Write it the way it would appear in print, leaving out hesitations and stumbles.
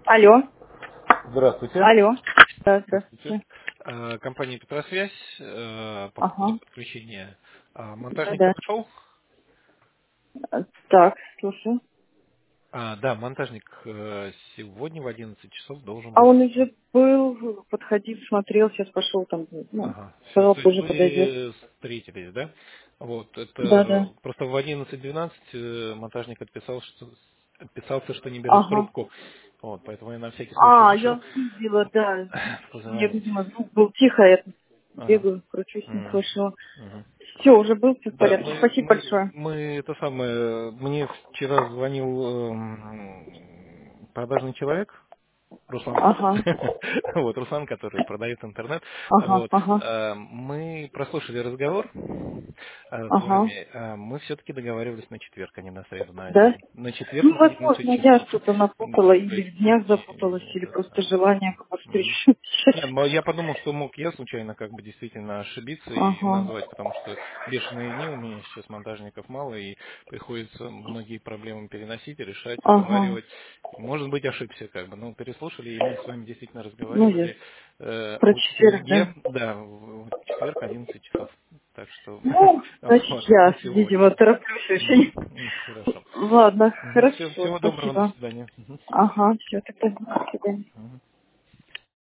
Алло. Здравствуйте. Алло. Да, Здравствуйте. здравствуйте. Компания Петросвязь по Ага. поводу подключения. Да, Монтажник да. подошел? Так, слушай. Да, монтажник сегодня в 11 часов должен А быть. он уже был, подходил, смотрел, сейчас пошел там, ну, Ага, все, сказал, то есть позже подойдет. вы встретились, да? Вот, Да, да. это просто в 11:12 монтажник отписался, что не берет Ага. трубку. Вот, поэтому я на всякий случай А, решил я видела, да. У меня, позвонить. видимо, звук был тихо, я Ага. бегаю, кручусь, не Мгм. слышала. Мгм. Все, уже был, все в Да, порядке. Спасибо большое. мы это самое, мне вчера звонил продажный человек, Руслан. Ага, Вот, Руслан, который продает интернет. ага, Вот. ага, Мы прослушали разговор с ага. вами. Мы все-таки договаривались на четверг, а не на среду, на Да? 11. На четверг Ну, в 11 возможно, я часов. что-то напутала, Да, то или есть, в днях запуталась, или это просто самое. желание Мгм. побыстрее. Нет, но я подумал, что мог я случайно как бы действительно ошибиться и Ага, назвать, потому что бешеные дни у меня сейчас монтажников мало, и приходится многие проблемы переносить, решать, ага. уговаривать. И, может быть, ошибся как бы. Но переслушали, и мы с вами действительно Ну, я разговаривали про о четверг, четверге, да? да, в четверг 11 часов. Так что Ну, значит, вот, я, на видимо, сегодня. тороплюсь очень. Хорошо. Ладно, Все, хорошо, всего доброго, до спасибо. свидания. Мгм. Ага, все, тогда, до свидания. Мгм.